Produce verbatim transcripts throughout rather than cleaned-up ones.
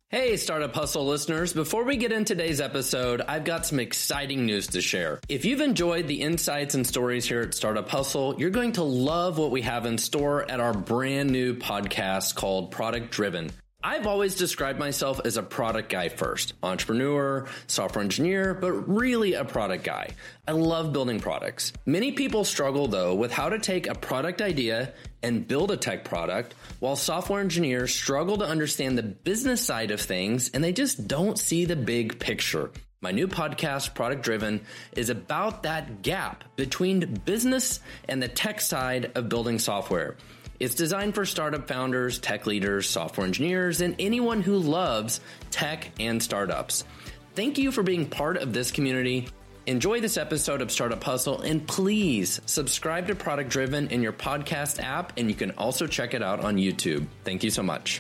Hey, Startup Hustle listeners. Before we get into today's episode, I've got some exciting news to share. If you've enjoyed the insights and stories here at Startup Hustle, you're going to love what we have in store at our brand new podcast called Product Driven. I've always described myself as a product guy first, entrepreneur, software engineer, but really a product guy. I love building products. Many people struggle though with how to take a product idea and build a tech product, while software engineers struggle to understand the business side of things and they just don't see the big picture. My new podcast, Product Driven, is about that gap between business and the tech side of building software. It's designed for startup founders, tech leaders, software engineers, and anyone who loves tech and startups. Thank you for being part of this community. Enjoy this episode of Startup Hustle, and please subscribe to Product Driven in your podcast app, and you can also check it out on YouTube. Thank you so much.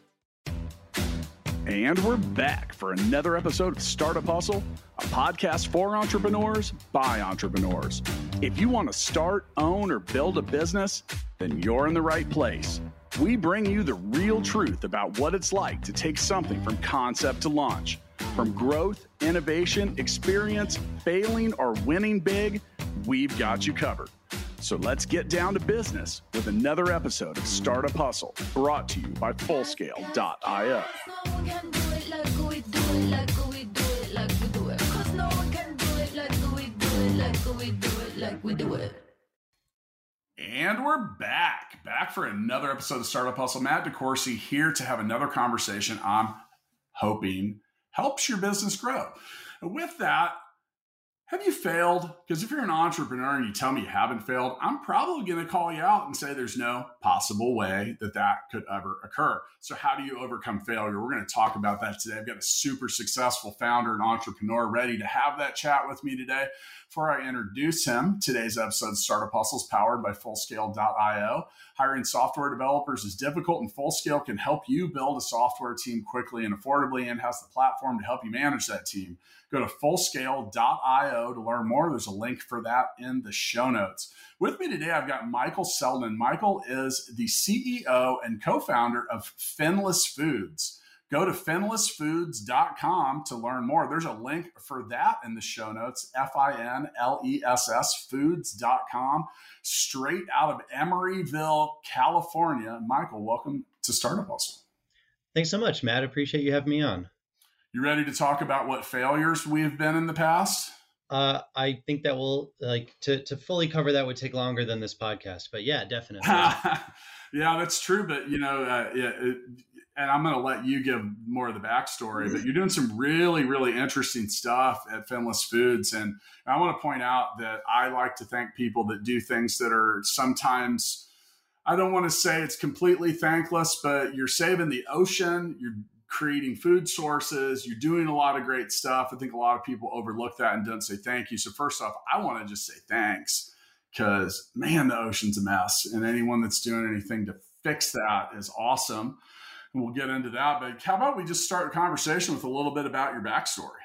And we're back for another episode of Startup Hustle, a podcast for entrepreneurs by entrepreneurs. If you want to start, own, or build a business, then you're in the right place. We bring you the real truth about what it's like to take something from concept to launch. From growth, innovation, experience, failing, or winning big, we've got you covered. So let's get down to business with another episode of Startup Hustle, brought to you by Fullscale dot io. And we're back, back for another episode of Startup Hustle. Matt DeCoursey here to have another conversation I'm hoping helps your business grow. And with that, have you failed? Because if you're an entrepreneur and you tell me you haven't failed, I'm probably going to call you out and say there's no possible way that that could ever occur. So how do you overcome failure? We're going to talk about that today. I've got a super successful founder and entrepreneur ready to have that chat with me today. Before I introduce him, today's episode of Startup Hustle is powered by Fullscale dot io. Hiring software developers is difficult, and Fullscale can help you build a software team quickly and affordably, and has the platform to help you manage that team. Go to Fullscale dot io to learn more. There's a link for that in the show notes. With me today, I've got Michael Selden. Michael is the C E O and co-founder of Finless Foods. Go to finless foods dot com to learn more. There's a link for that in the show notes, F I N L E S S foods dot com, straight out of Emeryville, California. Michael, welcome to Startup Hustle. Thanks so much, Matt. Appreciate you having me on. You ready to talk about what failures we've been in the past? Uh, I think that will, like, to, to fully cover that would take longer than this podcast, but yeah, definitely. Yeah, that's true. But, you know, uh, it, it, and I'm going to let you give more of the backstory, but you're doing some really, really interesting stuff at Finless Foods. And I want to point out that I like to thank people that do things that are sometimes, I don't want to say it's completely thankless, but you're saving the ocean, you're creating food sources, you're doing a lot of great stuff. I think a lot of people overlook that and don't say thank you. So first off, I want to just say thanks, because man, the ocean's a mess, and anyone that's doing anything to fix that is awesome. And we'll get into that. But how about we just start a conversation with a little bit about your backstory?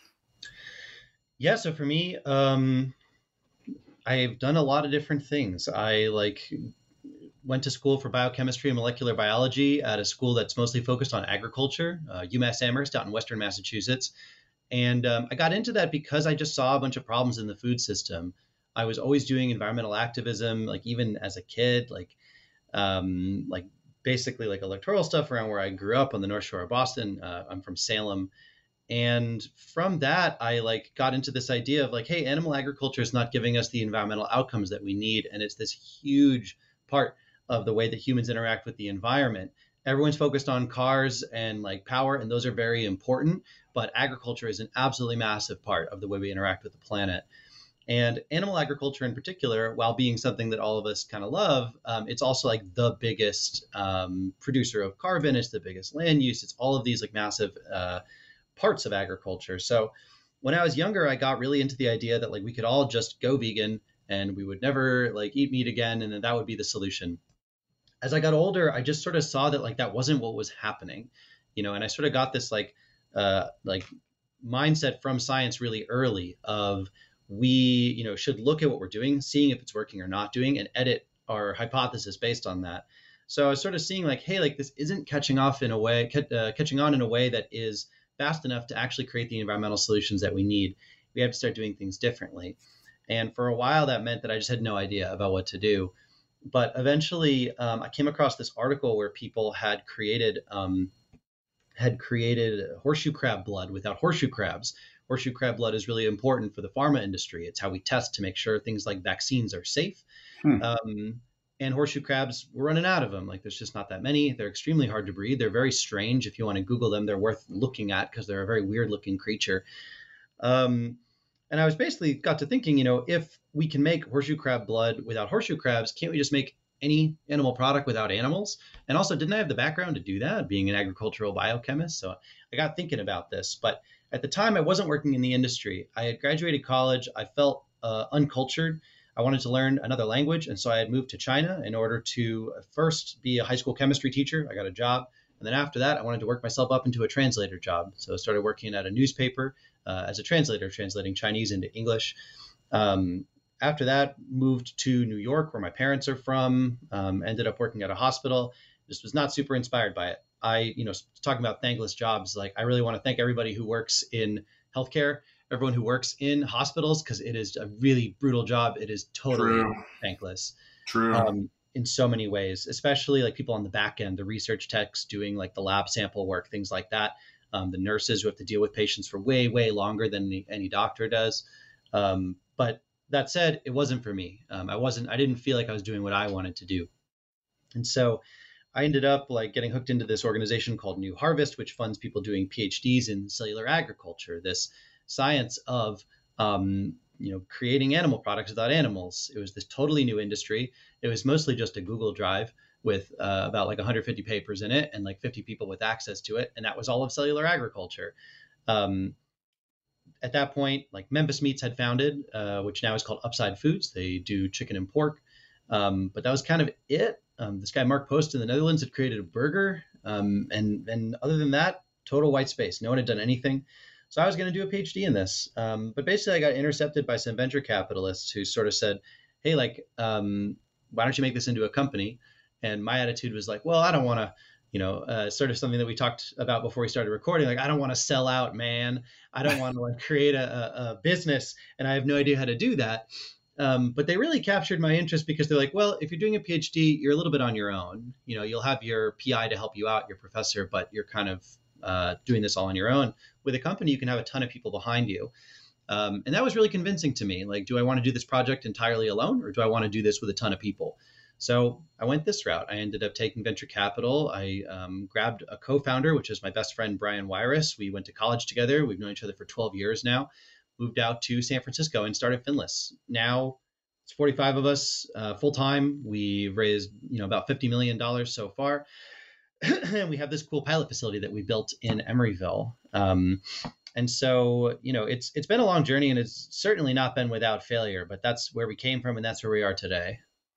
Yeah. So for me, um, I've done a lot of different things. I like went to school for biochemistry and molecular biology at a school that's mostly focused on agriculture, uh, UMass Amherst out in Western Massachusetts. And um, I got into that because I just saw a bunch of problems in the food system. I was always doing environmental activism, like even as a kid, like, um, like basically like electoral stuff around where I grew up on the North Shore of Boston. Uh, I'm from Salem. And from that, I like got into this idea of like, hey, animal agriculture is not giving us the environmental outcomes that we need. And it's this huge part of the way that humans interact with the environment. Everyone's focused on cars and like power, and those are very important, but agriculture is an absolutely massive part of the way we interact with the planet. And animal agriculture in particular, while being something that all of us kind of love, um, it's also like the biggest um, producer of carbon. It's the biggest land use. It's all of these like massive uh, parts of agriculture. So when I was younger, I got really into the idea that like we could all just go vegan and we would never like eat meat again, and then that would be the solution. As I got older, I just sort of saw that like that wasn't what was happening, you know, and I sort of got this like uh, like mindset from science really early of we, you know, should look at what we're doing, seeing if it's working or not doing, and edit our hypothesis based on that. So I was sort of seeing like, hey, like this isn't catching off in a way, uh, catching on in a way that is fast enough to actually create the environmental solutions that we need. We have to start doing things differently. And for a while, that meant that I just had no idea about what to do. But eventually, um, I came across this article where people had created um, had created horseshoe crab blood without horseshoe crabs. Horseshoe crab blood is really important for the pharma industry. It's how we test to make sure things like vaccines are safe. Hmm. Um, and horseshoe crabs, we're running out of them. Like there's just not that many. They're extremely hard to breed. They're very strange. If you want to Google them, they're worth looking at because they're a very weird looking creature. Um, and I was basically got to thinking, you know, if we can make horseshoe crab blood without horseshoe crabs, can't we just make any animal product without animals? And also, didn't I have the background to do that, being an agricultural biochemist? So I got thinking about this. But at the time, I wasn't working in the industry. I had graduated college. I felt uh, uncultured. I wanted to learn another language. And so I had moved to China in order to first be a high school chemistry teacher. I got a job. And then after that, I wanted to work myself up into a translator job. So I started working at a newspaper uh, as a translator, translating Chinese into English. Um, After that, moved to New York, where my parents are from, um, ended up working at a hospital. Just was not super inspired by it. I, you know, talking about thankless jobs, like I really want to thank everybody who works in healthcare, everyone who works in hospitals, because it is a really brutal job. It is totally True. thankless. True. Um, in so many ways, especially like people on the back end, the research techs doing like the lab sample work, things like that. Um, the nurses who have to deal with patients for way, way longer than any, any doctor does. Um, but that said, it wasn't for me. Um, I wasn't, I didn't feel like I was doing what I wanted to do. And so I ended up like getting hooked into this organization called New Harvest, which funds people doing PhDs in cellular agriculture, this science of, um, you know, creating animal products without animals. It was this totally new industry. It was mostly just a Google Drive with uh, about like one hundred fifty papers in it and like fifty people with access to it. And that was all of cellular agriculture. Um, At that point, like Memphis Meats had founded, uh, which now is called Upside Foods. They do chicken and pork. Um, but that was kind of it. Um, this guy, Mark Post in the Netherlands, had created a burger. Um, and, and other than that, total white space. No one had done anything. So I was going to do a PhD in this. Um, but basically, I got intercepted by some venture capitalists who sort of said, hey, like, um, why don't you make this into a company? And my attitude was like, well, I don't want to, you know, uh, sort of something that we talked about before we started recording. Like, I don't want to sell out, man. I don't want to like create a, a, a business, and I have no idea how to do that. Um, but they really captured my interest because they're like, well, if you're doing a PhD, you're a little bit on your own. You know, you'll have your P I to help you out, your professor, but you're kind of uh, doing this all on your own. With a company, you can have a ton of people behind you. Um, and that was really convincing to me. Like, do I want to do this project entirely alone, or do I want to do this with a ton of people? So I went this route. I ended up taking venture capital. I um, grabbed a co-founder, which is my best friend, Brian Wyris. We went to college together. We've known each other for twelve years now. Moved out to San Francisco and started Finless. Now it's forty-five of us uh, full time. We've raised, you know, about fifty million dollars so far. And we have this cool pilot facility that we built in Emeryville. Um, and so, you know, it's it's been a long journey, and it's certainly not been without failure, but that's where we came from, and that's where we are today.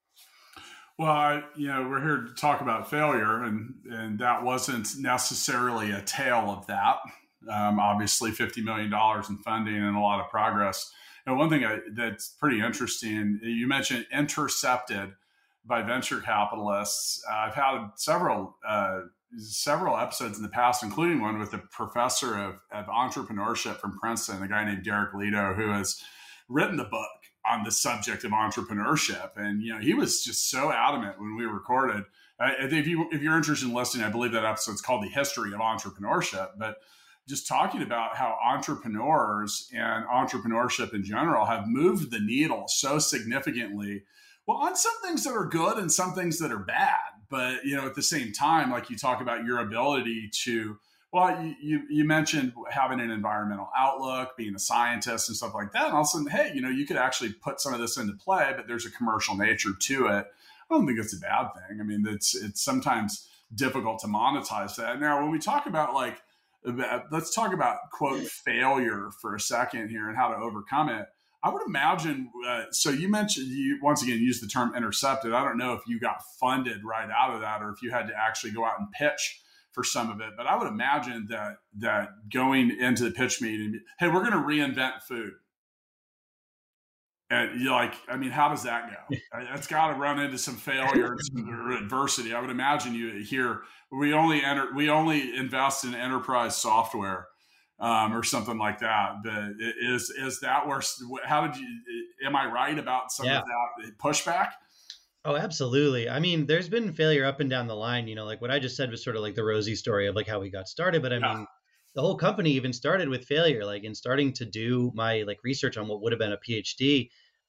Well, I, you know, we're here to talk about failure, and, and that wasn't necessarily a tale of that. Um, obviously, fifty million dollars in funding and a lot of progress. And one thing I, that's pretty interesting, you mentioned intercepted by venture capitalists. Uh, I've had several uh, several episodes in the past, including one with a professor of, of entrepreneurship from Princeton, a guy named Derek Lido, who has written the book on the subject of entrepreneurship. And, you know, he was just so adamant when we recorded. Uh, if you, if you're interested in listening, I believe that episode's called The History of Entrepreneurship, but just talking about how entrepreneurs and entrepreneurship in general have moved the needle so significantly. Well, on some things that are good and some things that are bad, but, you know, at the same time, like you talk about your ability to, well, you, you mentioned having an environmental outlook, being a scientist and stuff like that. And all of a sudden, hey, you know, you could actually put some of this into play, but there's a commercial nature to it. I don't think it's a bad thing. I mean, it's it's sometimes difficult to monetize that. Now, when we talk about like, let's talk about, quote, failure for a second here and how to overcome it. I would imagine, uh, so you mentioned, you once again used the term intercepted. I don't know if you got funded right out of that or if you had to actually go out and pitch for some of it. But I would imagine that that going into the pitch meeting, hey, we're going to reinvent food. And you're like, I mean, how does that go? That's got to run into some failure or adversity. I would imagine you here, we only enter, we only invest in enterprise software um, or something like that. But is, is that where, how did you, am I right about some yeah. of that pushback? Oh, absolutely. I mean, there's been failure up and down the line, you know, like what I just said was sort of like the rosy story of like how we got started. But I yeah. mean, the whole company even started with failure, like in starting to do my like research on what would have been a PhD.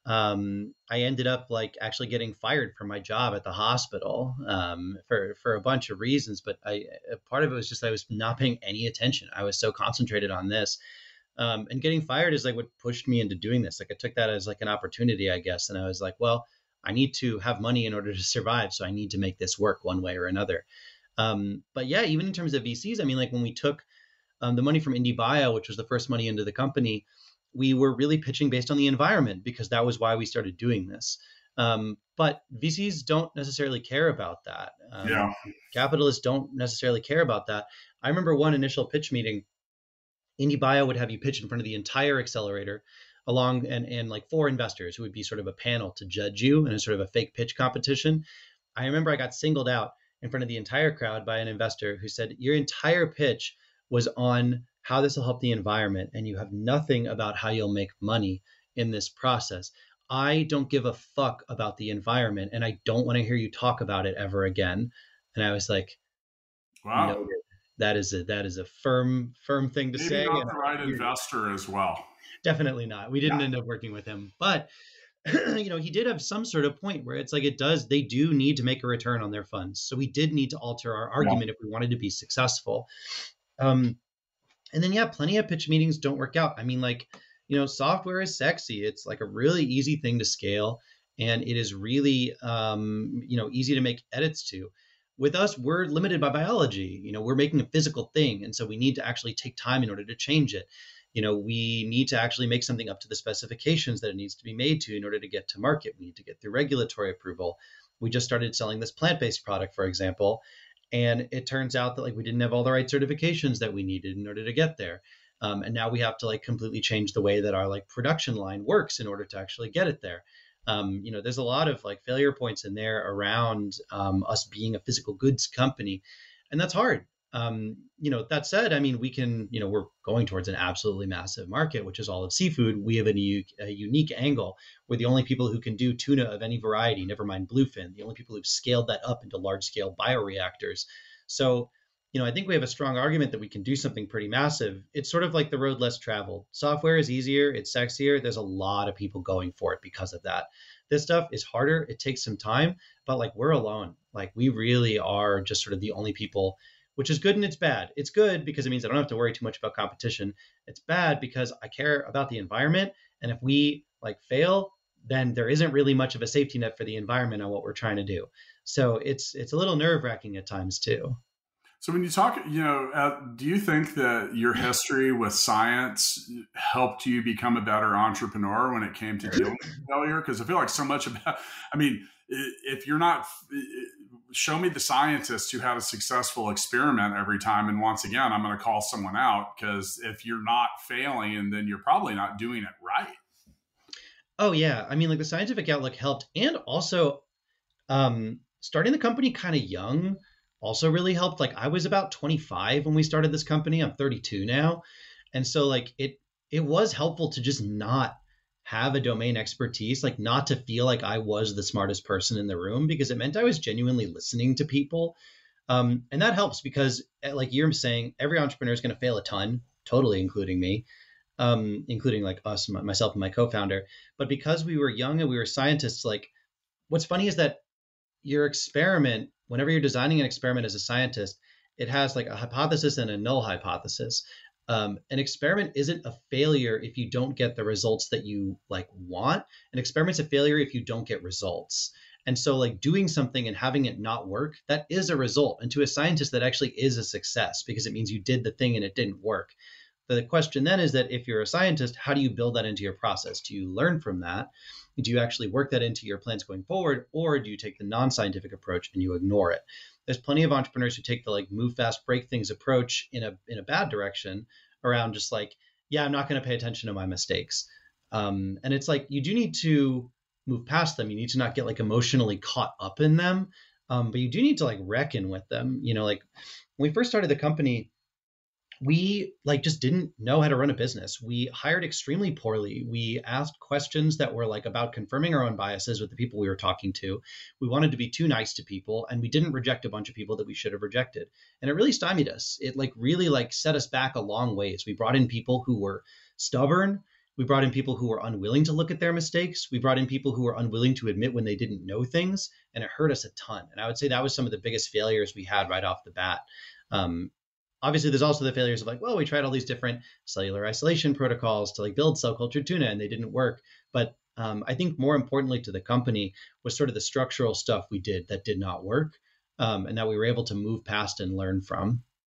Um, I ended up like actually getting fired from my job at the hospital um, for, for a bunch of reasons. But I, part of it was just, I was not paying any attention. I was so concentrated on this. Um, and getting fired is like what pushed me into doing this. Like I took that as like an opportunity, I guess. And I was like, well, I need to have money in order to survive. So I need to make this work one way or another. Um, but yeah, even in terms of V Cs, I mean, like when we took um, the money from IndieBio, which was the first money into the company, we were really pitching based on the environment because that was why we started doing this. Um, but V Cs don't necessarily care about that. Um, yeah. Capitalists don't necessarily care about that. I remember one initial pitch meeting, IndieBio would have you pitch in front of the entire accelerator along and, and like four investors who would be sort of a panel to judge you in a sort of a fake pitch competition. I remember I got singled out in front of the entire crowd by an investor who said, your entire pitch was on how this will help the environment, and you have nothing about how you'll make money in this process. I don't give a fuck about the environment, and I don't want to hear you talk about it ever again. And I was like, wow, noted. That is a that is a firm firm thing to Maybe say. Not the right investor as well. Definitely not. We didn't yeah. end up working with him, but you know, he did have some sort of point where it's like it does. They do need to make a return on their funds, so we did need to alter our argument yeah. if we wanted to be successful. Um, And then, yeah, plenty of pitch meetings don't work out. I mean, like, you know, software is sexy. It's like a really easy thing to scale. And it is really, um, you know, easy to make edits to. With us, we're limited by biology. You know, we're making a physical thing. And so we need to actually take time in order to change it. You know, we need to actually make something up to the specifications that it needs to be made to in order to get to market. We need to get through regulatory approval. We just started selling this plant-based product, for example. And it turns out that like we didn't have all the right certifications that we needed in order to get there. Um, and now we have to like completely change the way that our like production line works in order to actually get it there. Um, you know, there's a lot of like failure points in there around um, us being a physical goods company. And that's hard. Um, you know, that said, I mean, we can, you know, we're going towards an absolutely massive market, which is all of seafood. We have a, u- a unique angle. We're the only people who can do tuna of any variety, never mind bluefin, the only people who've scaled that up into large scale bioreactors. So, you know, I think we have a strong argument that we can do something pretty massive. It's sort of like the road less traveled. Software is easier. It's sexier. There's a lot of people going for it because of that. This stuff is harder. It takes some time, but like we're alone. Like we really are just sort of the only people, which is good and it's bad. It's good because it means I don't have to worry too much about competition. It's bad because I care about the environment. And if we like fail, then there isn't really much of a safety net for the environment on what we're trying to do. So it's it's a little nerve wracking at times too. So when you talk, you know, uh, do you think that your history with science helped you become a better entrepreneur when it came to dealing with failure? Because I feel like so much about, I mean, if you're not, show me the scientist who had a successful experiment every time. And once again, I'm going to call someone out because if you're not failing, and then you're probably not doing it right. Oh, yeah. I mean, like the scientific outlook helped. And also um, starting the company kind of young also really helped. Like I was about twenty-five when we started this company. I'm thirty-two now. And so like it, it was helpful to just not have a domain expertise, like not to feel like I was the smartest person in the room, because it meant I was genuinely listening to people. Um, and that helps because like you're saying, every entrepreneur is going to fail a ton, totally including me, um, including like us, myself and my co-founder. But because we were young and we were scientists, like what's funny is that your experiment, whenever you're designing an experiment as a scientist, it has like a hypothesis and a null hypothesis. Um, an experiment isn't a failure if you don't get the results that you like want. An experiment's a failure if you don't get results. And so like doing something and having it not work, that is a result. And to a scientist, that actually is a success because it means you did the thing and it didn't work. The question then is that if you're a scientist, how do you build that into your process? Do you learn from that? Do you actually work that into your plans going forward? Or do you take the non-scientific approach and you ignore it? There's plenty of entrepreneurs who take the like move fast, break things approach in a in a bad direction around just like, yeah, I'm not going to pay attention to my mistakes. Um, and it's like, you do need to move past them. You need to not get like emotionally caught up in them. Um, but you do need to like reckon with them. You know, like when we first started the company, we like just didn't know how to run a business. We hired extremely poorly. We asked questions that were like about confirming our own biases with the people we were talking to. We wanted to be too nice to people, and we didn't reject a bunch of people that we should have rejected. And it really stymied us. It like really like set us back a long ways. We brought in people who were stubborn. We brought in people who were unwilling to look at their mistakes. We brought in people who were unwilling to admit when they didn't know things, and it hurt us a ton. And I would say that was some of the biggest failures we had right off the bat. Um, Obviously, there's also the failures of like, well, we tried all these different cellular isolation protocols to like build cell cultured tuna and they didn't work. But um, I think more importantly to the company was sort of the structural stuff we did that did not work, um, and that we were able to move past and learn from.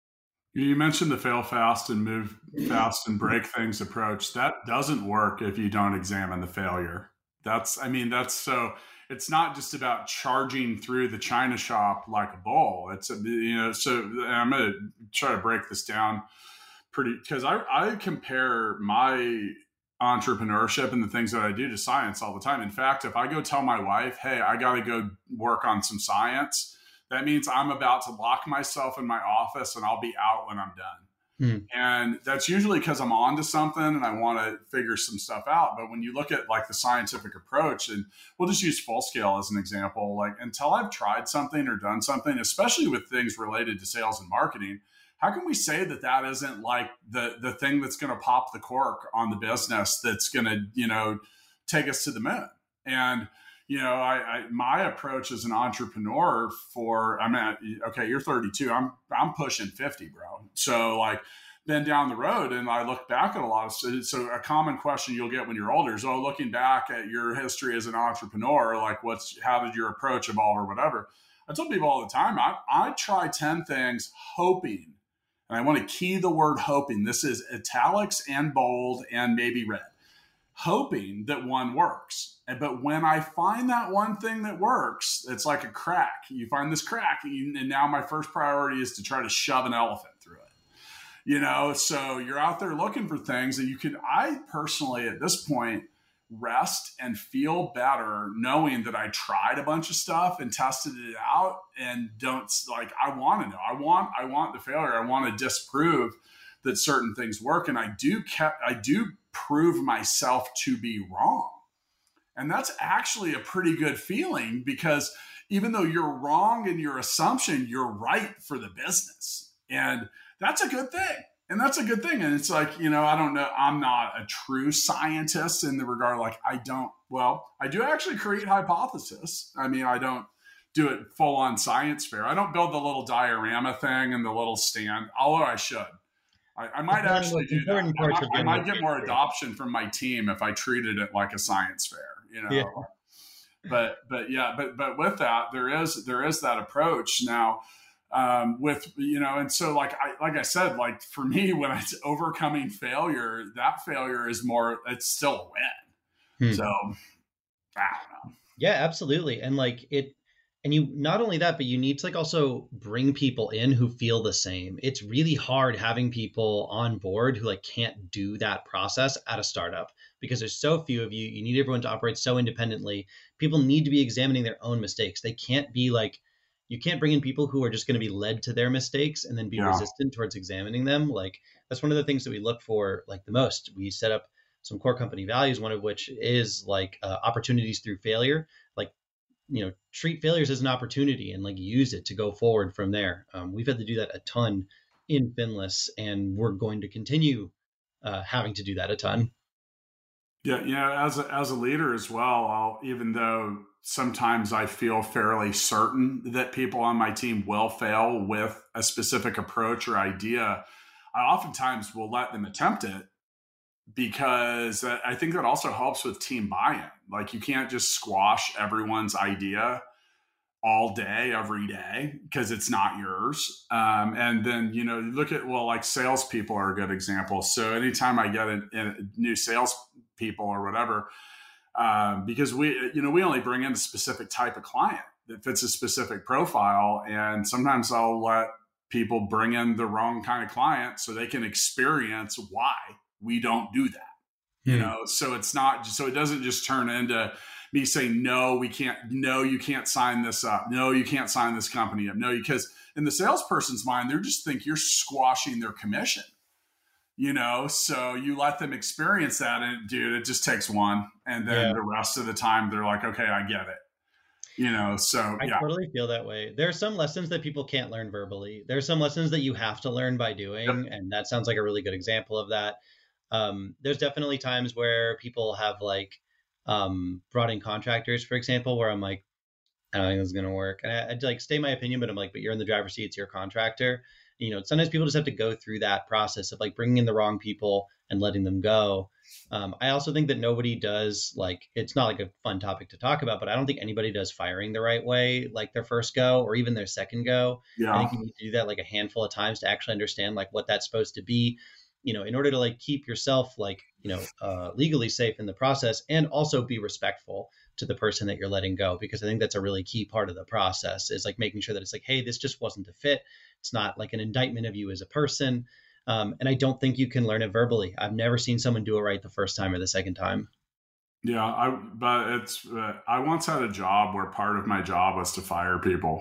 You mentioned the fail fast and move fast and break things approach. That doesn't work if you don't examine the failure. That's, I mean, that's so, it's not just about charging through the China shop like a bull. It's, a, you know, so I'm going to try to break this down pretty, because I, I compare my entrepreneurship and the things that I do to science all the time. In fact, if I go tell my wife, hey, I got to go work on some science, that means I'm about to lock myself in my office and I'll be out when I'm done. Hmm. And that's usually because I'm onto something and I want to figure some stuff out. But when you look at like the scientific approach, and we'll just use Full Scale as an example, like until I've tried something or done something, especially with things related to sales and marketing, how can we say that that isn't like the, the thing that's going to pop the cork on the business that's going to, you know, take us to the moon? And you know, I, I my approach as an entrepreneur for, I mean, okay, you're thirty-two, I'm I'm pushing fifty, bro. So like, been down the road, and I look back at a lot of so, so a common question you'll get when you're older is, oh, looking back at your history as an entrepreneur, like what's how did your approach evolve or whatever. I tell people all the time, I I try ten things hoping, and I want to key the word hoping. This is italics and bold and maybe red. Hoping that one works. But when I find that one thing that works, it's like a crack. You find this crack, and, you, and now my first priority is to try to shove an elephant through it. You know, so you're out there looking for things that you can, I personally at this point, rest and feel better knowing that I tried a bunch of stuff and tested it out, and don't like, I want to know, I want, I want the failure. I want to disprove that certain things work. And I do kept, I do prove myself to be wrong. And that's actually a pretty good feeling, because even though you're wrong in your assumption, you're right for the business. And that's a good thing. And that's a good thing. And it's like, you know, I don't know, I'm not a true scientist in the regard, like I don't, well, I do actually create hypothesis. I mean, I don't do it full on science fair. I don't build the little diorama thing and the little stand, although I should. I, I might actually do that. I might, I might get more adoption from my team if I treated it like a science fair, you know. Yeah. But but yeah, but but with that, there is there is that approach now. Um, with, you know, and so like I like I said, like for me, when it's overcoming failure, that failure is more, it's still a win. Hmm. So I don't know. Yeah, absolutely. And like it, and you, not only that, but you need to like also bring people in who feel the same. It's really hard having people on board who like can't do that process at a startup, because there's so few of you. You need everyone to operate so independently. People need to be examining their own mistakes. They can't be like, you can't bring in people who are just going to be led to their mistakes and then be yeah. resistant towards examining them. Like that's one of the things that we look for like the most. We set up some core company values, one of which is like uh, opportunities through failure. Like, you know, treat failures as an opportunity and like use it to go forward from there. Um, we've had to do that a ton in Finless, and we're going to continue uh, having to do that a ton. Yeah, you know, as a, as a leader as well, I'll, even though sometimes I feel fairly certain that people on my team will fail with a specific approach or idea, I oftentimes will let them attempt it, because I think that also helps with team buy-in. Like you can't just squash everyone's idea all day, every day, because it's not yours. Um, and then, you know, look at, well, like salespeople are a good example. So anytime I get a, a new salespeople or whatever, um, because we, you know, we only bring in a specific type of client that fits a specific profile. And sometimes I'll let people bring in the wrong kind of client so they can experience why we don't do that. you Hmm. know, so it's not, so it doesn't just turn into me saying, no, we can't, no, you can't sign this up. No, you can't sign this company up. No, because in the salesperson's mind, they just think you're squashing their commission, you know, so you let them experience that. And dude, it just takes one. And then Yeah. the rest of the time they're like, okay, I get it. You know, so I yeah. totally feel that way. There are some lessons that people can't learn verbally. There are some lessons that you have to learn by doing. Yep. And that sounds like a really good example of that. Um, there's definitely times where people have like um, brought in contractors, for example, where I'm like, I don't think this is going to work. And I, I'd like stay my opinion, but I'm like, but you're in the driver's seat, it's your contractor. You know, sometimes people just have to go through that process of like bringing in the wrong people and letting them go. Um, I also think that nobody does like, it's not like a fun topic to talk about, but I don't think anybody does firing the right way, like their first go or even their second go. Yeah. I think you need to do that like a handful of times to actually understand like what that's supposed to be, you know, in order to like keep yourself like, you know, uh, legally safe in the process and also be respectful to the person that you're letting go, because I think that's a really key part of the process is like making sure that it's like, hey, this just wasn't a fit. It's not like an indictment of you as a person. Um, and I don't think you can learn it verbally. I've never seen someone do it right the first time or the second time. Yeah. I, but it's, uh, I once had a job where part of my job was to fire people.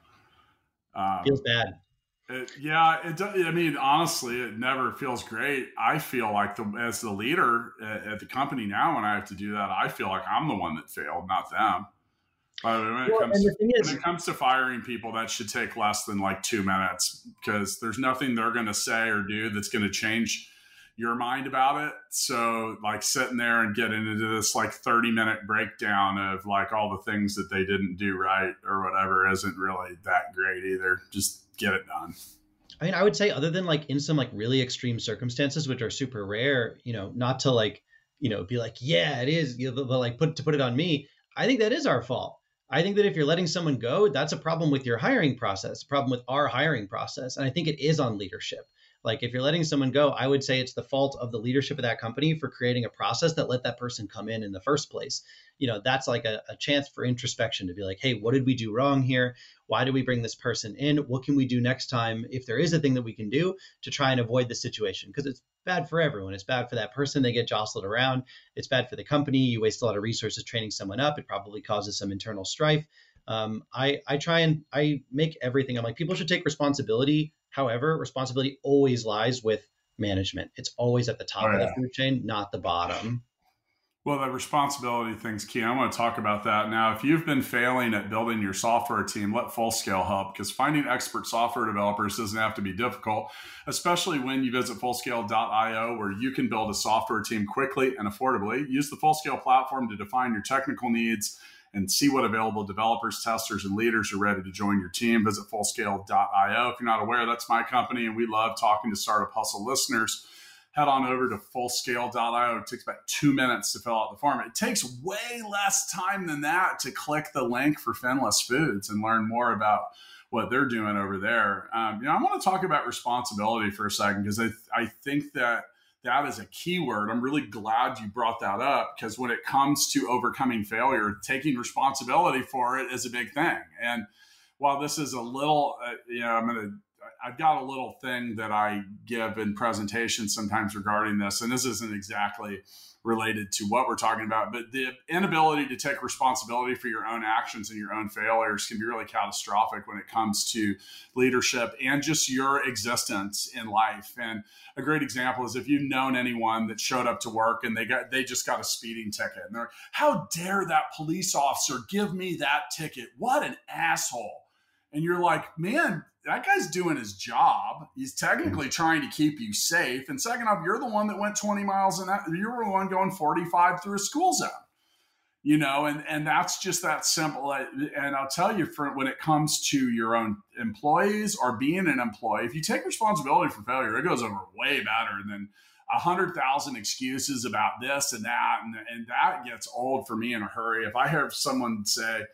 Um, Feels bad. It, yeah, it. I mean, honestly, it never feels great. I feel like the as the leader at, at the company now, when I have to do that, I feel like I'm the one that failed, not them. But when it Well, comes and to, the thing is- when it comes to firing people, that should take less than like two minutes because there's nothing they're going to say or do that's going to change your mind about it. So, like sitting there and getting into this like thirty minute breakdown of like all the things that they didn't do right or whatever isn't really that great either. Just get it done. I mean, I would say other than like in some like really extreme circumstances, which are super rare, you know, not to like, you know, be like, yeah, it is, you know, but like put to put it on me. I think that is our fault. I think that if you're letting someone go, that's a problem with your hiring process, a problem with our hiring process. And I think it is on leadership. Like if you're letting someone go, I would say it's the fault of the leadership of that company for creating a process that let that person come in in the first place. You know, that's like a, a chance for introspection to be like, hey, what did we do wrong here? Why do we bring this person in? What can we do next time if there is a thing that we can do to try and avoid the situation? Because it's bad for everyone. It's bad for that person. They get jostled around. It's bad for the company. You waste a lot of resources training someone up. It probably causes some internal strife. Um, I, I try and I make everything. I'm like, people should take responsibility. However, responsibility always lies with management. It's always at the top Oh, of yeah. the food chain, not the bottom. Well, the responsibility thing's key. I want to talk about that now. If you've been failing at building your software team, let Fullscale help, because finding expert software developers doesn't have to be difficult, especially when you visit fullscale dot io, where you can build a software team quickly and affordably. Use the Fullscale platform to define your technical needs and see what available developers, testers, and leaders are ready to join your team. Visit fullscale dot io. If you're not aware, that's my company, and we love talking to Startup Hustle listeners. Head on over to fullscale dot io. It takes about two minutes to fill out the form. It takes way less time than that to click the link for Finless Foods and learn more about what they're doing over there. Um, you know, I want to talk about responsibility for a second, because I, I think that that is a key word. I'm really glad you brought that up, because when it comes to overcoming failure, taking responsibility for it is a big thing. And while this is a little, uh, you know, I'm going to, I've got a little thing that I give in presentations sometimes regarding this, and this isn't exactly related to what we're talking about, but the inability to take responsibility for your own actions and your own failures can be really catastrophic when it comes to leadership and just your existence in life. And a great example is if you've known anyone that showed up to work and they got, they just got a speeding ticket, and they're, how dare that police officer give me that ticket? What an asshole. And you're like, man, that guy's doing his job. He's technically trying to keep you safe. And second off, you're the one that went twenty miles an hour. You were the one going forty-five through a school zone, you know, and, and that's just that simple. And I'll tell you, for when it comes to your own employees or being an employee, if you take responsibility for failure, it goes over way better than a hundred thousand excuses about this and that. And, and that gets old for me in a hurry. If I hear someone say,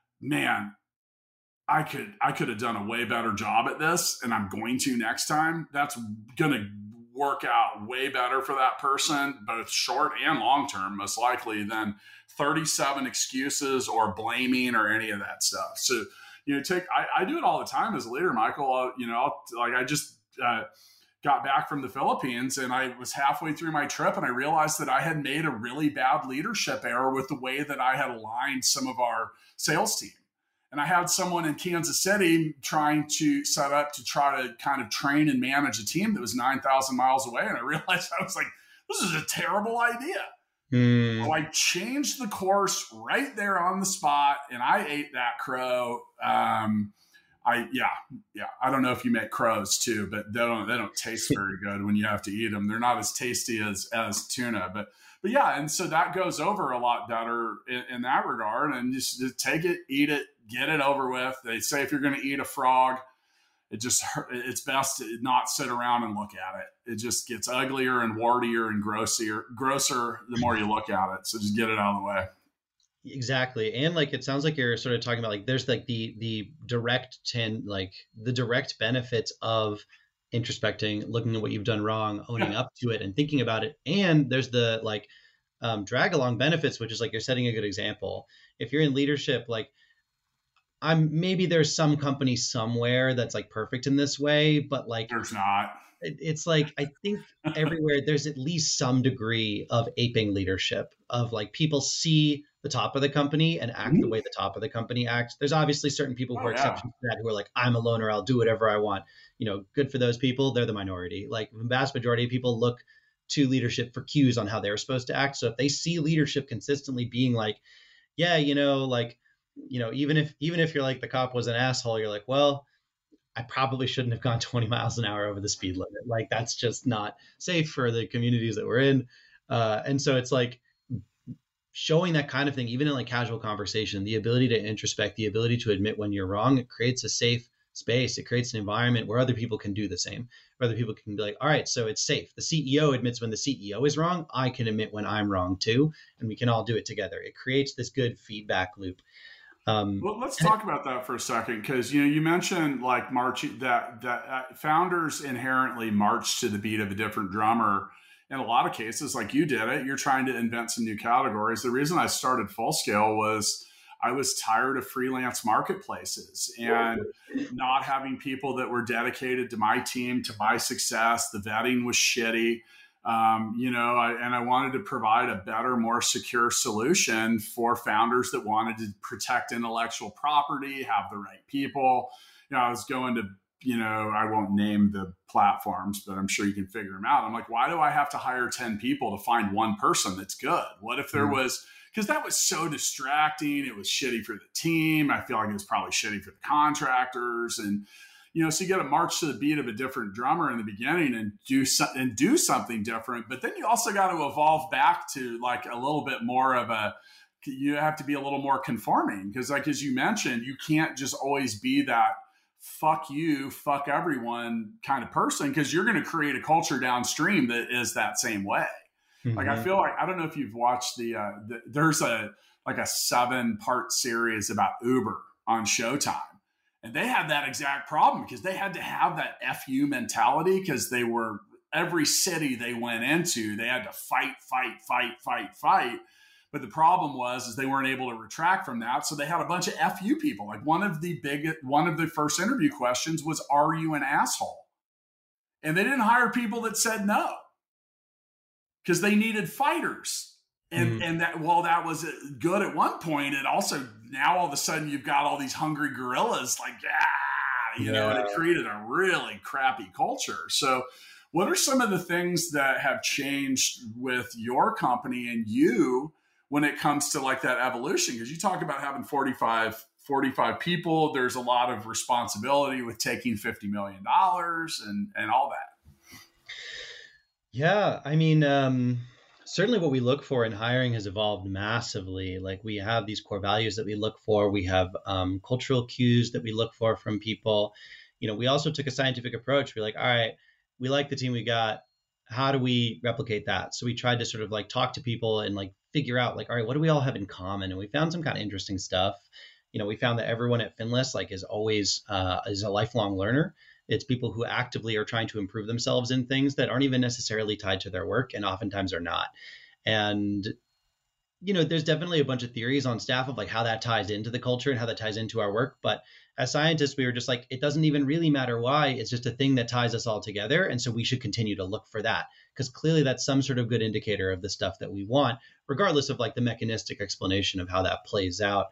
man, I could I could have done a way better job at this, and I'm going to next time, that's going to work out way better for that person, both short and long term, most likely, than thirty-seven excuses or blaming or any of that stuff. So, you know, take I, I do it all the time as a leader, Michael. I'll, you know, I'll, like I just uh, got back from the Philippines, and I was halfway through my trip, and I realized that I had made a really bad leadership error with the way that I had aligned some of our sales team. And I had someone in Kansas City trying to set up to try to kind of train and manage a team that was nine thousand miles away. And I realized, I was like, this is a terrible idea. Mm. So I changed the course right there on the spot, and I ate that crow. Um, I yeah yeah. I don't know if you make crows too, but they don't they don't taste very good when you have to eat them. They're not as tasty as as tuna, but but yeah. And so that goes over a lot better in, in that regard. And just, just take it, eat it, get it over with. They say if you're going to eat a frog, it just it's best to not sit around and look at it. It just gets uglier and wartier and grossier, grosser the more you look at it. So just get it out of the way. Exactly. And like, it sounds like you're sort of talking about like, there's like the, the direct ten, like the direct benefits of introspecting, looking at what you've done wrong, owning yeah. up to it and thinking about it. And there's the like um, drag along benefits, which is like, you're setting a good example. If you're in leadership, like I'm maybe there's some company somewhere that's like perfect in this way, but like there's not. It, it's like, I think everywhere there's at least some degree of aping leadership of like people see the top of the company and act mm-hmm. the way the top of the company acts. There's obviously certain people who oh, are yeah. exceptions to that, who are like, I'm a loner, I'll do whatever I want. You know, good for those people. They're the minority. Like the vast majority of people look to leadership for cues on how they're supposed to act. So if they see leadership consistently being like, yeah, you know, like, you know, even if, even if you're like the cop was an asshole, you're like, well, I probably shouldn't have gone twenty miles an hour over the speed limit. Like that's just not safe for the communities that we're in. Uh, and so it's like, showing that kind of thing, even in like casual conversation, the ability to introspect, the ability to admit when you're wrong, it creates a safe space. It creates an environment where other people can do the same, where other people can be like, all right, so it's safe. The C E O admits when the C E O is wrong. I can admit when I'm wrong too. And we can all do it together. It creates this good feedback loop. Um, well, let's talk about that for a second, because you know you mentioned like marching that that uh, founders inherently march to the beat of a different drummer. In a lot of cases, like you did it, you're trying to invent some new categories. The reason I started Full Scale was I was tired of freelance marketplaces and not having people that were dedicated to my team, to my success. The vetting was shitty. Um, you know, I, and I wanted to provide a better, more secure solution for founders that wanted to protect intellectual property, have the right people. You know, I was going to, you know, I won't name the platforms, but I'm sure you can figure them out. I'm like, why do I have to hire ten people to find one person that's good? What if there mm-hmm. was, because that was so distracting. It was shitty for the team. I feel like it was probably shitty for the contractors. And, you know, so you got to march to the beat of a different drummer in the beginning and do so, and do something different. But then you also got to evolve back to like a little bit more of a, you have to be a little more conforming, because like, as you mentioned, you can't just always be that fuck you, fuck everyone kind of person, because you're going to create a culture downstream that is that same way. Mm-hmm. Like, I feel like, I don't know if you've watched the, uh, the there's a, like a seven part series about Uber on Showtime. And they had that exact problem because they had to have that F U mentality, because they were, every city they went into, they had to fight, fight, fight, fight, fight. But the problem was, is they weren't able to retract from that. So they had a bunch of F U people. Like one of the big, one of the first interview questions was, are you an asshole? And they didn't hire people that said no, because they needed fighters. And, mm-hmm. and that, while that was good at one point, it also, now all of a sudden you've got all these hungry gorillas like, yeah, you yeah. know, and it created a really crappy culture. So what are some of the things that have changed with your company and you when it comes to like that evolution? Because you talk about having forty-five, forty-five people, there's a lot of responsibility with taking fifty million dollars and, and all that. Yeah. I mean, um, certainly what we look for in hiring has evolved massively. Like we have these core values that we look for. We have um, cultural cues that we look for from people. You know, we also took a scientific approach. We're like, all right, we like the team we got. How do we replicate that? So we tried to sort of like talk to people and like figure out like, all right, what do we all have in common? And we found some kind of interesting stuff. You know, we found that everyone at Finless like is always uh, is a lifelong learner. It's people who actively are trying to improve themselves in things that aren't even necessarily tied to their work, and oftentimes are not. And, you know, there's definitely a bunch of theories on staff of like how that ties into the culture and how that ties into our work. But as scientists, we were just like, it doesn't even really matter why. It's just a thing that ties us all together. And so we should continue to look for that, because clearly that's some sort of good indicator of the stuff that we want, regardless of like the mechanistic explanation of how that plays out.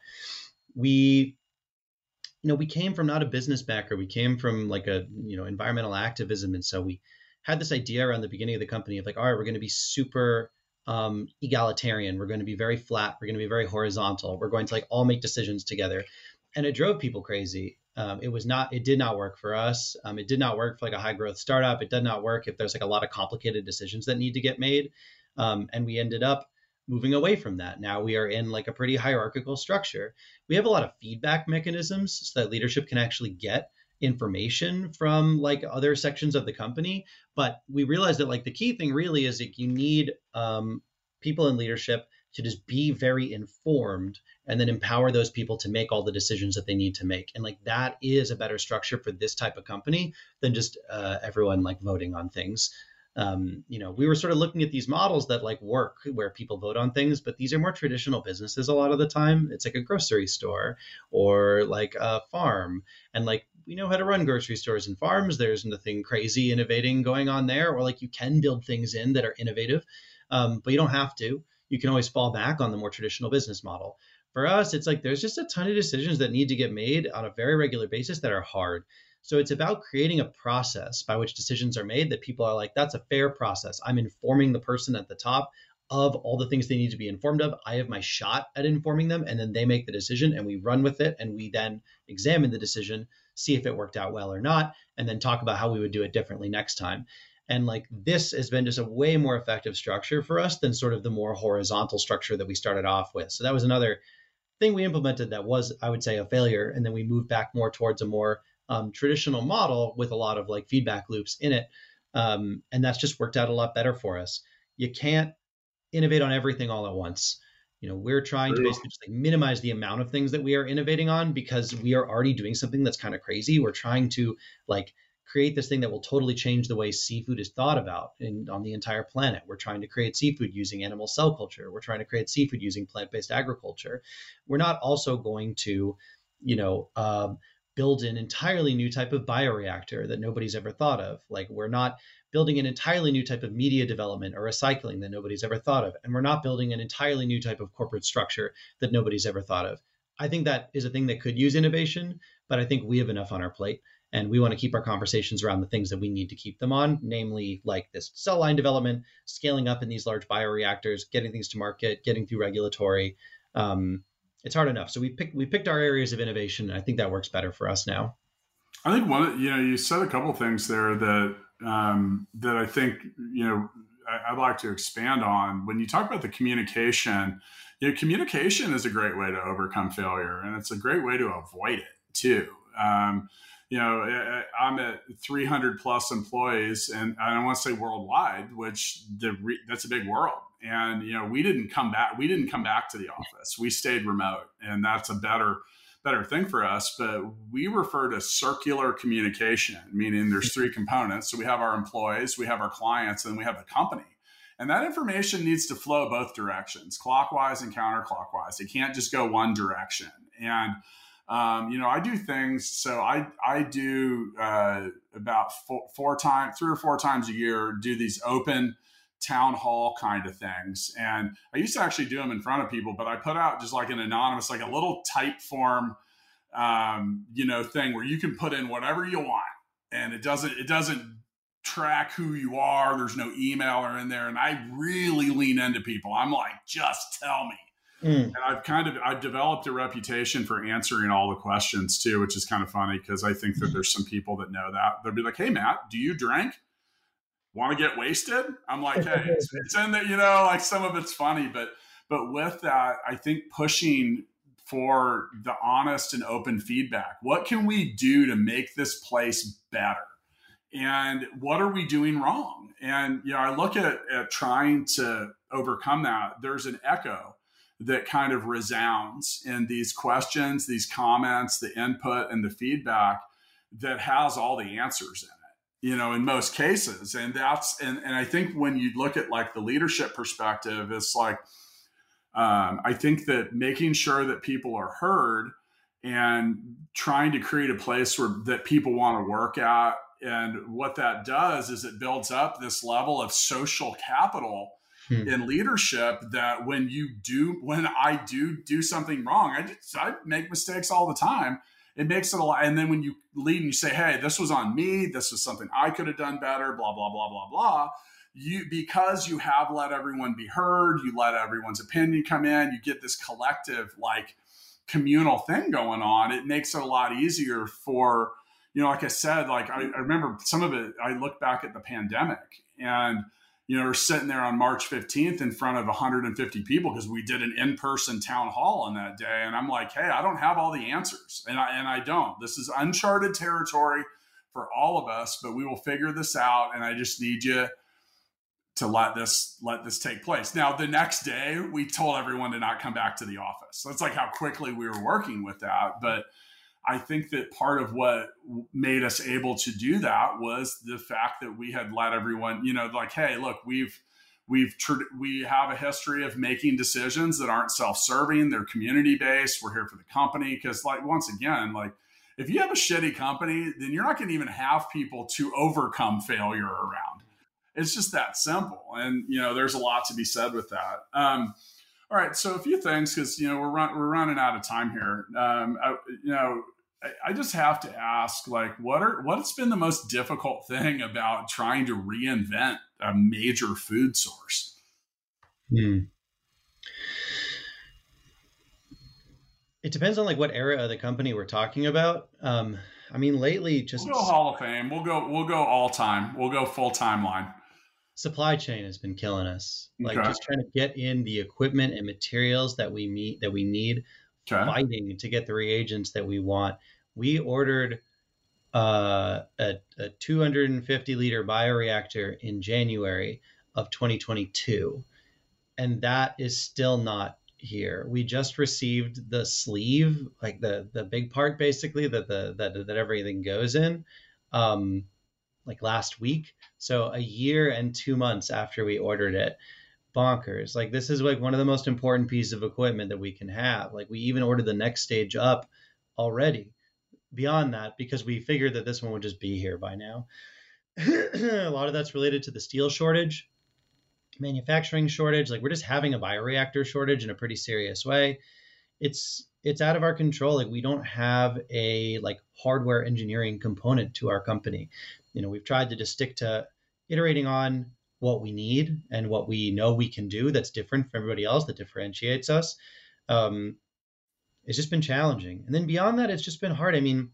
We, you know, we came from not a business background. We came from like a, you know, environmental activism. And so we had this idea around the beginning of the company of like, all right, we're going to be super um, egalitarian. We're going to be very flat. We're going to be very horizontal. We're going to like all make decisions together. And it drove people crazy. Um, it was not, it did not work for us. Um, it did not work for like a high growth startup. It did not work if there's like a lot of complicated decisions that need to get made. Um, and we ended up moving away from that. Now we are in like a pretty hierarchical structure. We have a lot of feedback mechanisms so that leadership can actually get information from like other sections of the company. But we realized that like the key thing really is that you need um, people in leadership to just be very informed and then empower those people to make all the decisions that they need to make. And like that is a better structure for this type of company than just uh, everyone like voting on things. Um, you know, we were sort of looking at these models that like work where people vote on things, but these are more traditional businesses a lot of the time. It's like a grocery store or like a farm. And like, we know how to run grocery stores and farms. There's nothing crazy innovating going on there, or like you can build things in that are innovative, um, but you don't have to. You can always fall back on the more traditional business model. For us, it's like there's just a ton of decisions that need to get made on a very regular basis that are hard. So it's about creating a process by which decisions are made that people are like, that's a fair process. I'm informing the person at the top of all the things they need to be informed of. I have my shot at informing them, and then they make the decision and we run with it. And we then examine the decision, see if it worked out well or not, and then talk about how we would do it differently next time. And like this has been just a way more effective structure for us than sort of the more horizontal structure that we started off with. So that was another thing we implemented that was, I would say, a failure. And then we moved back more towards a more um, traditional model with a lot of like feedback loops in it. Um, and that's just worked out a lot better for us. You can't innovate on everything all at once. You know, we're trying to basically just like minimize the amount of things that we are innovating on because we are already doing something that's kind of crazy. We're trying to like create this thing that will totally change the way seafood is thought about in, on the entire planet. We're trying to create seafood using animal cell culture. We're trying to create seafood using plant-based agriculture. We're not also going to, you know, um, build an entirely new type of bioreactor that nobody's ever thought of. Like we're not building an entirely new type of media development or recycling that nobody's ever thought of. And we're not building an entirely new type of corporate structure that nobody's ever thought of. I think that is a thing that could use innovation, but I think we have enough on our plate. And we want to keep our conversations around the things that we need to keep them on, namely like this cell line development, scaling up in these large bioreactors, getting things to market, getting through regulatory. Um, it's hard enough. So we picked we picked our areas of innovation. And I think that works better for us now. I think one, you know, you said a couple of things there that um, that I think, you know, I, I'd like to expand on. When you talk about the communication, you know, communication is a great way to overcome failure, and it's a great way to avoid it too. Um, You know, I'm at three hundred plus employees, and I don't want to say worldwide, which the re, that's a big world. And you know, we didn't come back. We didn't come back to the office. We stayed remote, and that's a better better thing for us. But we refer to circular communication, meaning there's three components. So we have our employees, we have our clients, and we have the company. And that information needs to flow both directions, clockwise and counterclockwise. It can't just go one direction. And Um, you know, I do things. So I, I do uh, about four, four times, three or four times a year, do these open town hall kind of things. And I used to actually do them in front of people, but I put out just like an anonymous, like a little type form, um, you know, thing where you can put in whatever you want, and it doesn't, it doesn't track who you are. There's no emailer in there. And I really lean into people. I'm like, just tell me. Mm. And I've kind of, I've developed a reputation for answering all the questions too, which is kind of funny because I think that there's some people that know that. They'll be like, hey, Matt, do you drink? Want to get wasted? I'm like, hey, it's, it's in there, you know, like some of it's funny, but, but with that, I think pushing for the honest and open feedback. What can we do to make this place better? And what are we doing wrong? And, you know, I look at, at trying to overcome that. There's an echo that kind of resounds in these questions, these comments, the input and the feedback that has all the answers in it, you know, in most cases. And that's, and, and I think when you look at like the leadership perspective, it's like, um, I think that making sure that people are heard and trying to create a place where that people want to work at. And what that does is it builds up this level of social capital hmm. in leadership that when you do, when I do do something wrong, I, just, I make mistakes all the time. It makes it a lot. And then when you lead and you say, hey, this was on me, this was something I could have done better, blah, blah, blah, blah, blah. You, because you have let everyone be heard, you let everyone's opinion come in, you get this collective, like, communal thing going on. It makes it a lot easier for, you know, like I said, like I, I remember some of it, I look back at the pandemic and, you know, we're sitting there on March fifteenth in front of one hundred fifty people because we did an in-person town hall on that day. And I'm like, hey, I don't have all the answers. And I, and I don't. This is uncharted territory for all of us, but we will figure this out. And I just need you to let this let this take place. Now, the next day, we told everyone to not come back to the office. That's like how quickly we were working with that. But I think that part of what made us able to do that was the fact that we had let everyone, you know, like, hey, look, we've we've we have a history of making decisions that aren't self-serving. They're community-based. We're here for the company because, like, once again, like, if you have a shitty company, then you're not going to even have people to overcome failure around. It's just that simple. And, you know, there's a lot to be said with that. Um, all right. So a few things, because, you know, we're, run, we're running out of time here. Um, I, you know, I, I just have to ask, like, what are, what's been the most difficult thing about trying to reinvent a major food source? Hmm. It depends on, like, what era of the company we're talking about. Um, I mean, lately just we'll go Hall of Fame. We'll go, we'll go all time. We'll go full timeline. Supply chain has been killing us. Like, okay. just trying to get in the equipment and materials that we meet that we need, okay. fighting to get the reagents that we want. We ordered uh, a, a two hundred fifty liter bioreactor in January of twenty twenty-two, and that is still not here. We just received the sleeve, like the the big part, basically that the that that everything goes in. Um, like last week. So a year and two months after we ordered it. Bonkers. Like, this is like one of the most important pieces of equipment that we can have. Like, we even ordered the next stage up already beyond that because we figured that this one would just be here by now. A lot of that's related to the steel shortage, manufacturing shortage. Like, we're just having a bioreactor shortage in a pretty serious way. It's it's out of our control. Like, we don't have a like hardware engineering component to our company. You know, we've tried to just stick to iterating on what we need and what we know we can do that's different from everybody else, that differentiates us. Um, it's just been challenging. And then beyond that, it's just been hard. I mean,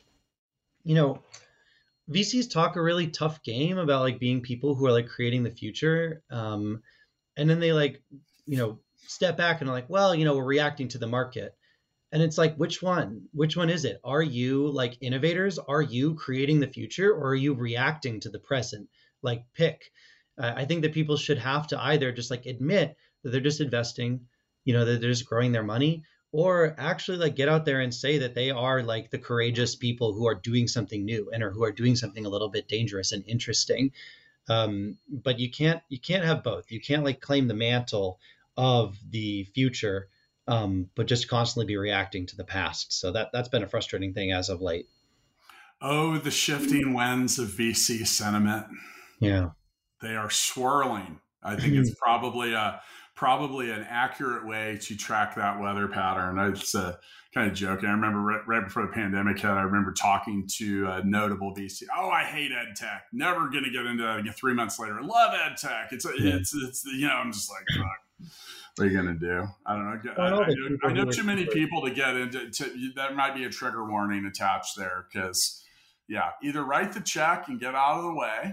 you know, V Cs talk a really tough game about like being people who are like creating the future. Um, and then they like, you know, step back and are like, well, you know, we're reacting to the market. And it's like, which one? Which one is it? Are you like innovators? Are you creating the future, or are you reacting to the present? Like, pick. Uh, I think that people should have to either just like admit that they're just investing, you know, that they're just growing their money, or actually like get out there and say that they are like the courageous people who are doing something new and or who are doing something a little bit dangerous and interesting. Um, but you can't you can't have both. You can't like claim the mantle of the future, Um, but just constantly be reacting to the past. So that, that's been a frustrating thing as of late. Oh, the shifting winds of V C sentiment. Yeah. They are swirling. I think it's probably a, probably an accurate way to track that weather pattern. It's uh, kind of joking. I remember right, right before the pandemic hit, I remember talking to a notable V C. Oh, I hate ed tech. Never going to get into that again. Three months later, love ed tech. It's, yeah. it's, it's, you know, I'm just like, fuck. What are you going to do? I don't know. I, I, I know, I know too many people to get into. To, that might be a trigger warning attached there because, yeah, either write the check and get out of the way,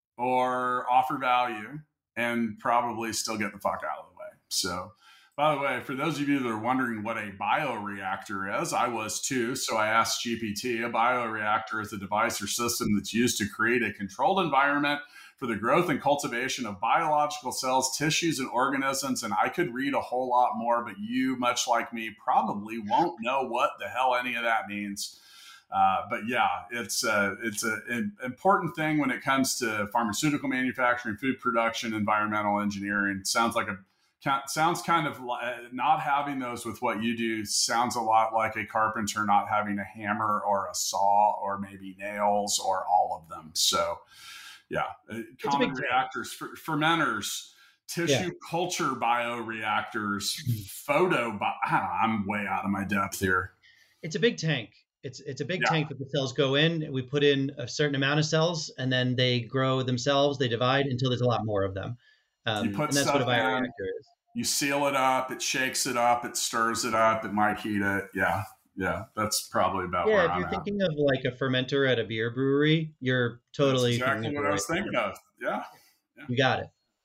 or offer value and probably still get the fuck out of the way. So, by the way, for those of you that are wondering what a bioreactor is, I was too. So I asked G P T. A bioreactor is a device or system that's used to create a controlled environment for the growth and cultivation of biological cells, tissues, and organisms. And I could read a whole lot more, but you, much like me, probably won't know what the hell any of that means. Uh, but yeah, it's a, it's a, an important thing when it comes to pharmaceutical manufacturing, food production, environmental engineering. Sounds like a sounds kind of like, not having those with what you do sounds a lot like a carpenter not having a hammer or a saw or maybe nails or all of them. So yeah, it's common reactors, fer- fermenters, tissue yeah. culture bioreactors, photo, bi- I don't know, I'm way out of my depth here. It's a big tank. It's it's a big yeah. tank that the cells go in. We put in a certain amount of cells, and then they grow themselves. They divide until there's a lot more of them. Um, you put and that's stuff what a bioreactor in, is. You seal it up. It shakes it up. It stirs it up. It might heat it. Yeah, yeah. That's probably about yeah, where if I'm you're at. thinking of like a fermenter at a beer brewery, you're totally that's exactly what I was thinking of. Yeah. yeah, you got it.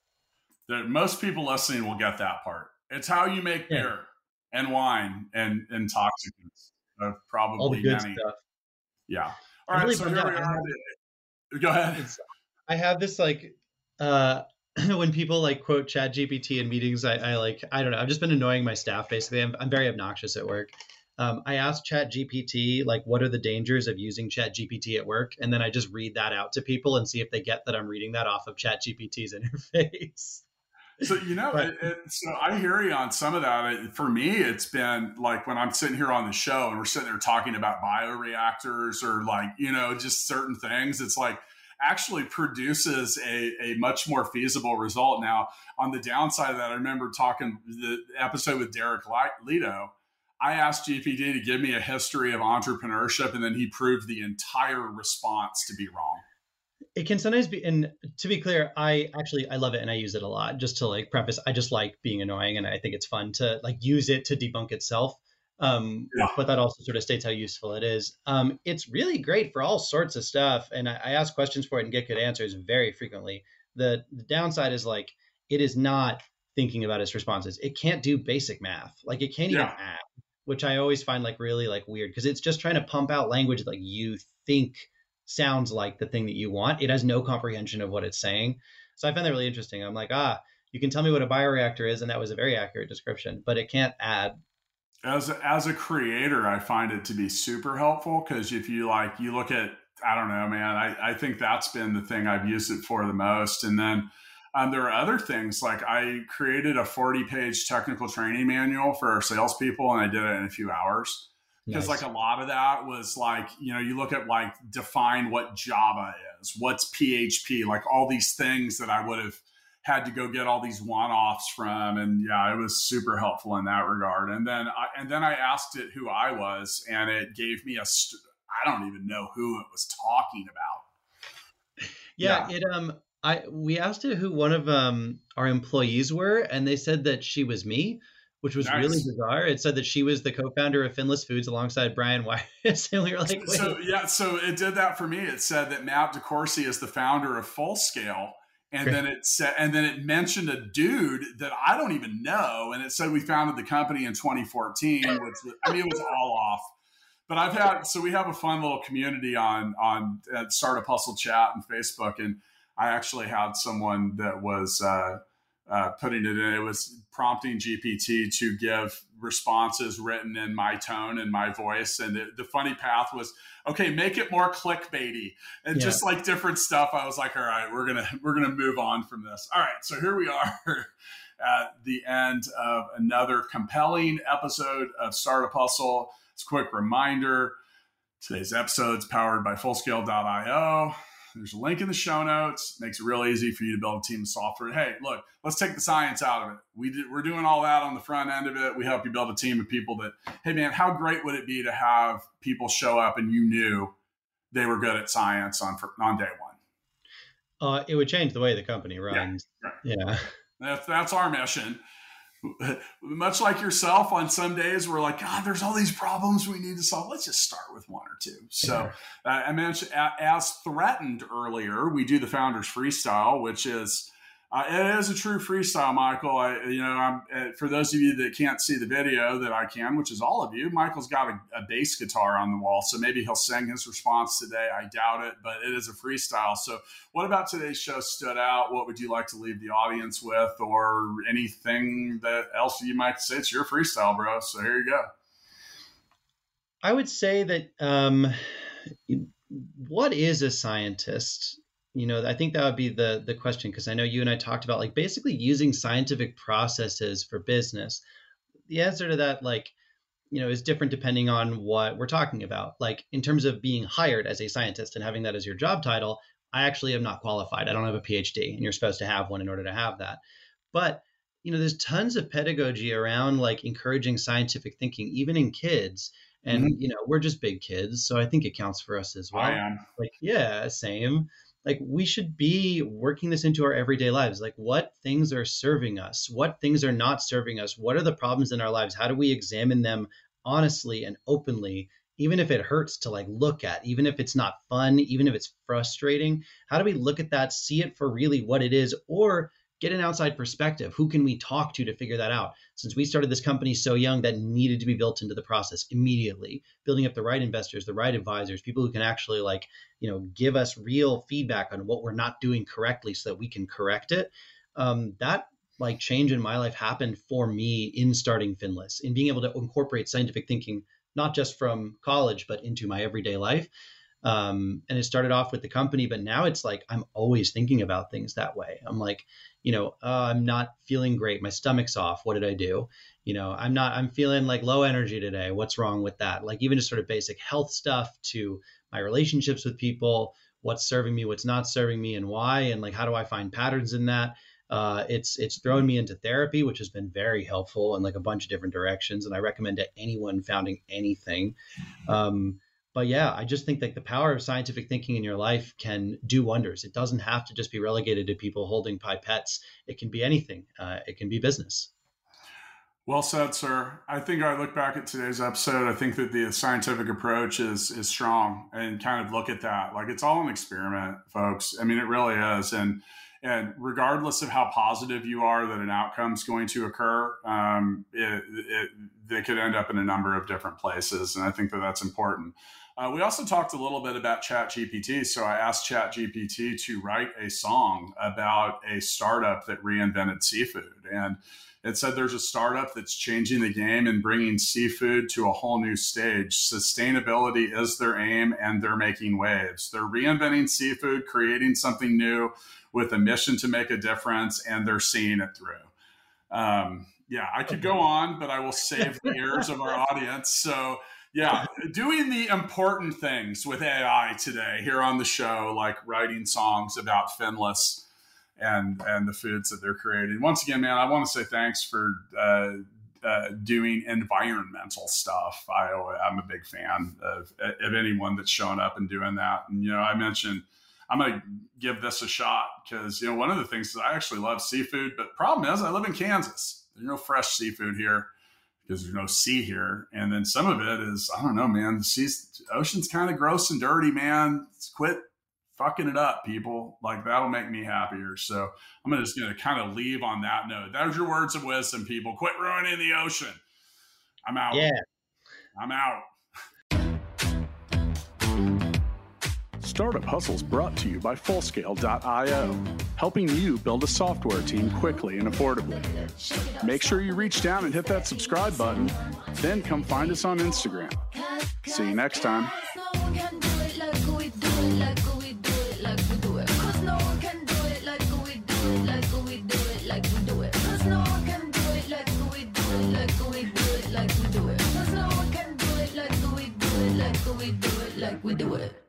The, most people listening will get that part. It's how you make yeah. beer and wine and intoxicants. Uh, probably all the good many. stuff. Yeah. All right. Really so here we are. Have, Go ahead. I have this like uh, when people like quote Chat G P T in meetings. I, I like I don't know. I've just been annoying my staff. Basically, I'm, I'm very obnoxious at work. Um, I asked Chat G P T like, what are the dangers of using Chat G P T at work, and then I just read that out to people and see if they get that I'm reading that off of Chat G P T's interface. So, you know, but, it, it, so I hear you on some of that. It, for me, it's been like when I'm sitting here on the show and we're sitting there talking about bioreactors or like, you know, just certain things, it's like actually produces a, a much more feasible result. Now, on the downside of that, I remember talking the episode with Derek Leto. I asked G P T to give me a history of entrepreneurship, and then he proved the entire response to be wrong. It can sometimes be, and to be clear, I actually, I love it and I use it a lot. Just to like preface, I just like being annoying and I think it's fun to like use it to debunk itself. Um, yeah. But that also sort of states how useful it is. Um, it's really great for all sorts of stuff. And I, I ask questions for it and get good answers very frequently. The, the downside is like, it is not thinking about its responses. It can't do basic math. Like it can't even yeah. add, which I always find like really like weird because it's just trying to pump out language that like you think sounds like the thing that you want. It has no comprehension of what it's saying. So I find that really interesting. I'm like, ah, you can tell me what a bioreactor is, and that was a very accurate description, but it can't add. As a, as a creator, I find it to be super helpful because if you like, you look at, I don't know, man, I, I think that's been the thing I've used it for the most. And then um, there are other things like I created a forty page technical training manual for our salespeople, and I did it in a few hours. Because nice. Like a lot of that was like, you know, you look at like define what Java is, what's P H P, like all these things that I would have had to go get all these one-offs from. And yeah, it was super helpful in that regard. And then I, and then I asked it who I was, and it gave me a, st- I don't even know who it was talking about. Yeah, yeah. it, um, I, we asked it who one of um our employees were, and they said that she was me, which was nice. Really bizarre. It said that she was the co-founder of Finless Foods alongside Brian Weiss. And we were like, wait. So, yeah, so it did that for me. It said that Matt DeCourcy is the founder of Full Scale. And Great. then it said, and then it mentioned a dude that I don't even know. And it said we founded the company in twenty fourteen, which I mean, it was all off. But I've had, so we have a fun little community on, on uh, Startup Hustle chat and Facebook. And I actually had someone that was, uh, Uh, putting it in, it was prompting G P T to give responses written in my tone and my voice. And the, the funny path was, okay, make it more clickbaity and yeah. just like different stuff. I was like, all right, we're going to, we're going to move on from this. All right. So here we are at the end of another compelling episode of Startup Hustle. It's a quick reminder. Today's episode is powered by fullscale dot io. There's a link in the show notes. Makes it real easy for you to build a team of software. Hey, look, let's take the science out of it. We did, we're doing all that on the front end of it. We help you build a team of people that, hey, man, how great would it be to have people show up and you knew they were good at science on on day one? Uh, it would change the way the company runs. Yeah. Right. yeah. That's, that's our mission. Much like yourself, on some days we're like, God, there's all these problems we need to solve. Let's just start with one or two. So uh, I mentioned, as threatened earlier, we do the Founders Freestyle, which is uh, it is a true freestyle, Michael. I, you know, I'm, uh, for those of you that can't see the video that I can, which is all of you, Michael's got a, a bass guitar on the wall, so maybe he'll sing his response today. I doubt it, but it is a freestyle. So what about today's show stood out? What would you like to leave the audience with, or anything that else you might say? It's your freestyle, bro. So here you go. I would say that um, what is a scientist? You know, I think that would be the the question, because I know you and I talked about like basically using scientific processes for business. The answer to that, like, you know, is different depending on what we're talking about. Like in terms of being hired as a scientist and having that as your job title, I actually am not qualified. I don't have a PhD, and you're supposed to have one in order to have that. But, you know, there's tons of pedagogy around like encouraging scientific thinking, even in kids. And, mm-hmm. you know, we're just big kids. So I think it counts for us as well. I am. Like, yeah, same. Like we should be working this into our everyday lives. Like what things are serving us? What things are not serving us? What are the problems in our lives? How do we examine them honestly and openly, even if it hurts to like look at, even if it's not fun, even if it's frustrating? How do we look at that, see it for really what it is, or get an outside perspective? Who can we talk to to figure that out? Since we started this company so young, that needed to be built into the process immediately, building up the right investors, the right advisors, people who can actually like, you know, give us real feedback on what we're not doing correctly so that we can correct it. Um, that like change in my life happened for me in starting Finless, in being able to incorporate scientific thinking, not just from college, but into my everyday life. Um, and it started off with the company, but now it's like, I'm always thinking about things that way. I'm like, you know, uh, I'm not feeling great. My stomach's off. What did I do? You know, I'm not, I'm feeling like low energy today. What's wrong with that? Like even just sort of basic health stuff to my relationships with people, what's serving me, what's not serving me, and why, and like, how do I find patterns in that? Uh, it's, it's thrown me into therapy, which has been very helpful in like a bunch of different directions. And I recommend to anyone founding anything. Um, But yeah, I just think that the power of scientific thinking in your life can do wonders. It doesn't have to just be relegated to people holding pipettes. It can be anything. Uh, it can be business. Well said, sir. I think I look back at today's episode. I think that the scientific approach is is strong, and kind of look at that. Like it's all an experiment, folks. I mean, it really is. And and regardless of how positive you are that an outcome is going to occur, um, it, it, they could end up in a number of different places. And I think that that's important. Uh, we also talked a little bit about ChatGPT. So I asked ChatGPT to write a song about a startup that reinvented seafood. And it said there's a startup that's changing the game and bringing seafood to a whole new stage. Sustainability is their aim, and they're making waves. They're reinventing seafood, creating something new with a mission to make a difference, and they're seeing it through. Um, yeah, I could go on, but I will save the ears of our audience. So yeah, doing the important things with A I today here on the show, like writing songs about Finless and and the foods that they're creating. Once again, man, I want to say thanks for uh, uh, doing environmental stuff. I, I'm a big fan of, of anyone that's showing up and doing that. And, you know, I mentioned I'm going to give this a shot because, you know, one of the things is I actually love seafood, but problem is I live in Kansas. There's no fresh seafood here because there's no sea here. And then some of it is, I don't know, man, the sea's, the ocean's kind of gross and dirty, man. Let's quit fucking it up, people. Like, that'll make me happier. So I'm gonna just going to kind of leave on that note. Those are your words of wisdom, people. Quit ruining the ocean. I'm out. Yeah. I'm out. Startup Hustles brought to you by Fullscale dot io, helping you build a software team quickly and affordably. Make sure you reach down and hit that subscribe button, then come find us on Instagram. See you next time. Like we do it.